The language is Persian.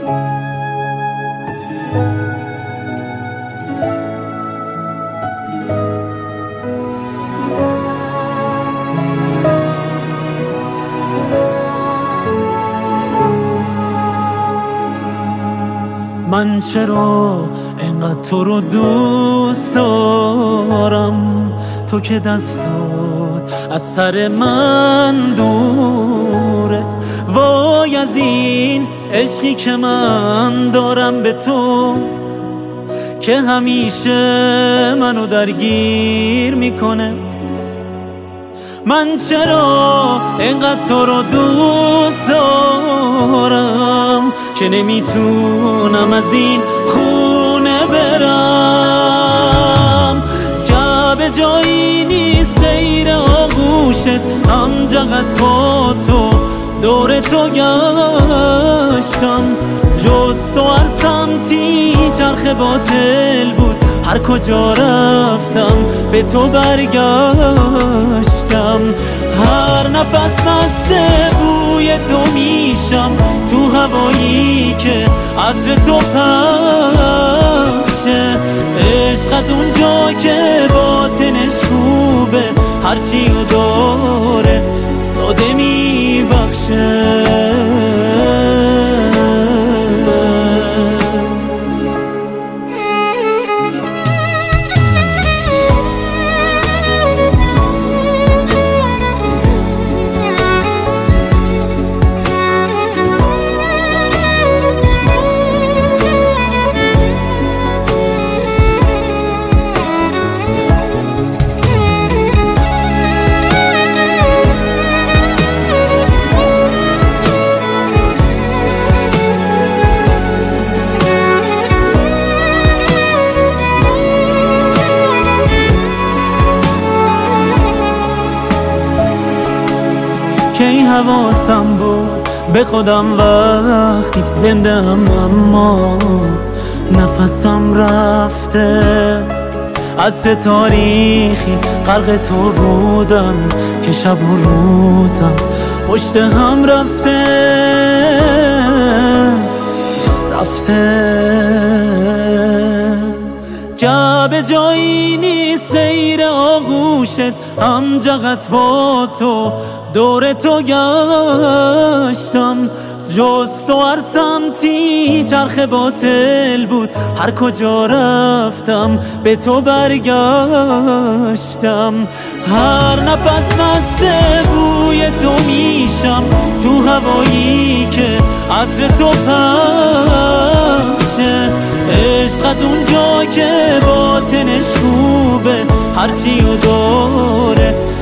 من چرا اینقدر تو رو دوست دارم، تو که دستات از سر من دوره. وای از این عشقی که من دارم به تو، که همیشه منو درگیر میکنه. من چرا اینقدر تو رو دوست دارم که نمیتونم از این خونه برم. جا جایی نیست غیر آغوشت، هم جغت با تو دور تو گشتم. جز تو هر سمتی چرخ باطل بود، هر کجا رفتم به تو برگشتم. هر نفس مست بوی تو میشم، تو هوایی که عطر تو پخشه. عشقت اونجا که باطنش خوبه، هرچی رو داره ساده میبخشه. کی حواسم بود به خودم وقتی زنده‌ام، اما نفسم رفته. عصر تاریخی غرق تو بودم که شب و روزم پشت هم رفته. جا جایی نیست غیر آغوشت، هم جغت با تو دور تو گشتم. جز تو هر سمتی چرخ باطل بود، هر کجا رفتم به تو برگشتم. هر نفس مست بوی تو میشم، تو هوایی که عطر تو پخشه. عشقت اونجا که باطنش خوبه، هرچی رو داره